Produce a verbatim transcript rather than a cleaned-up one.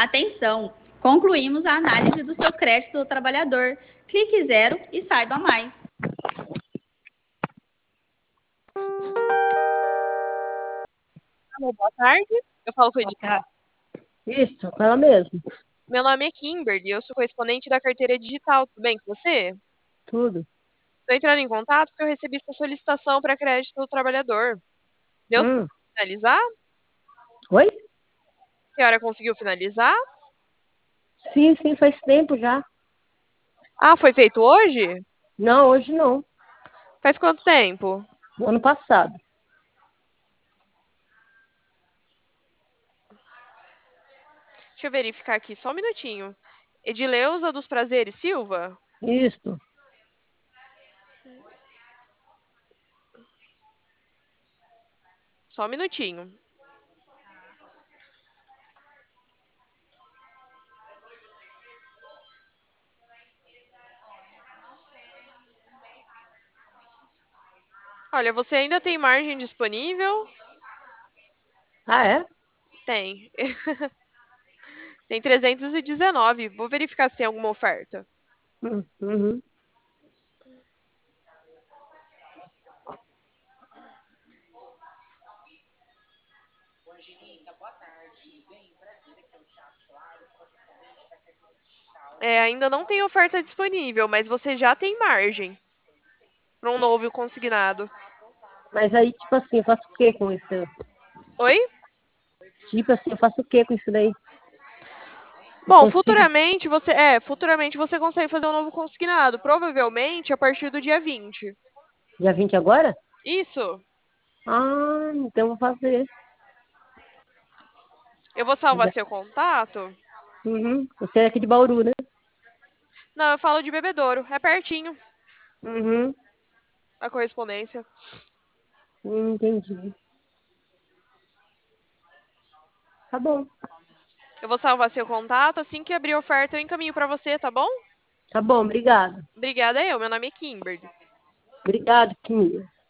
Atenção! Concluímos a análise do seu crédito do trabalhador. Clique zero e saiba mais. Alô, boa tarde. Eu falo com a Edith. Isso, com ela mesmo. Meu nome é Kimberly, eu sou correspondente da carteira digital. Tudo bem com você? Tudo. Estou entrando em contato porque eu recebi sua solicitação para crédito do trabalhador. Deu Hum. para finalizar? Oi? A senhora conseguiu finalizar? Sim, sim, faz tempo já. Ah, foi feito hoje? Não, hoje não. Faz quanto tempo? No ano passado. Deixa eu verificar aqui, só um minutinho. Edileuza dos Prazeres Silva? Isso. Só um minutinho. Olha, você ainda tem margem disponível? Ah, é? Tem. Tem trezentos e dezenove. Vou verificar se tem alguma oferta. Hum, Uhum. É, ainda não tem oferta disponível, mas você já tem margem para um novo consignado. Mas aí, tipo assim, eu faço o que com isso? Oi? Tipo assim, eu faço o que com isso daí? Eu Bom, consigo. futuramente você é, futuramente você consegue fazer um novo consignado, provavelmente a partir do dia vinte. Dia vinte agora? Isso. Ah, então eu vou fazer. Eu vou salvar Já- seu contato. Uhum. Você é aqui de Bauru, né? Não, eu falo de Bebedouro, é pertinho Uhum. a correspondência. Hum, Entendi. Tá bom. Eu vou salvar seu contato, assim que abrir a oferta eu encaminho para você, tá bom? Tá bom, obrigada. Obrigada eu, meu nome é Kimberly. Obrigado, Kim.